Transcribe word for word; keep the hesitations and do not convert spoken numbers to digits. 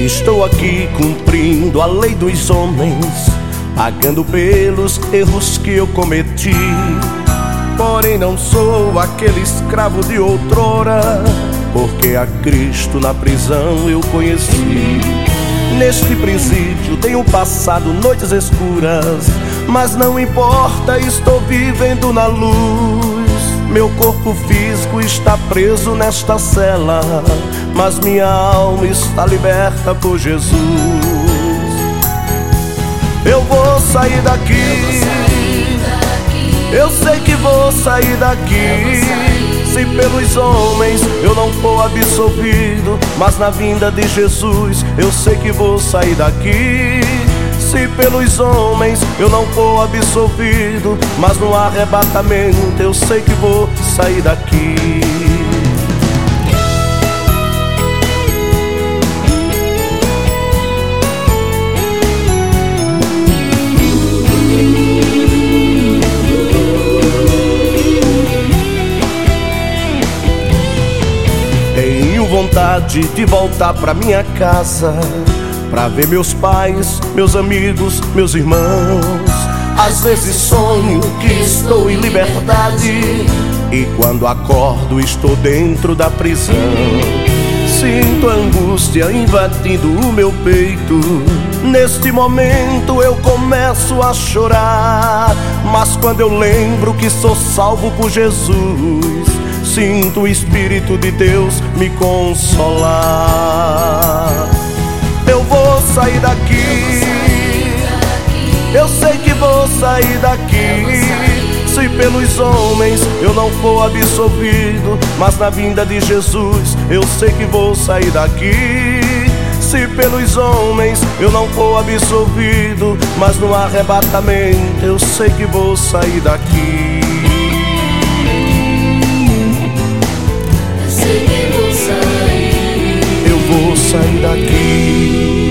Estou aqui cumprindo a lei dos homens, pagando pelos erros que eu cometi. Porém não sou aquele escravo de outrora, porque a Cristo na prisão eu conheci. Neste presídio tenho passado noites escuras, mas não importa, estou vivendo na luz. Meu corpo físico está preso nesta cela, mas minha alma está liberta por Jesus. Eu vou sair daqui, eu sei que vou sair daqui. Se pelos homens eu não for absolvido, mas na vinda de Jesus eu sei que vou sair daqui. Se pelos homens eu não for absolvido, mas no arrebatamento eu sei que vou sair daqui. Tenho vontade de voltar pra minha casa, pra ver meus pais, meus amigos, meus irmãos. Às vezes sonho que estou em liberdade, e quando acordo estou dentro da prisão. Sinto a angústia invadindo o meu peito. Neste momento eu começo a chorar, mas quando eu lembro que sou salvo por Jesus, sinto o Espírito de Deus me consolar. Eu vou sair daqui, eu sei que vou sair daqui. Se pelos homens eu não for absolvido, mas na vinda de Jesus eu sei que vou sair daqui. Se pelos homens eu não for absolvido, mas no arrebatamento eu sei que vou sair daqui. Eu vou sair daqui.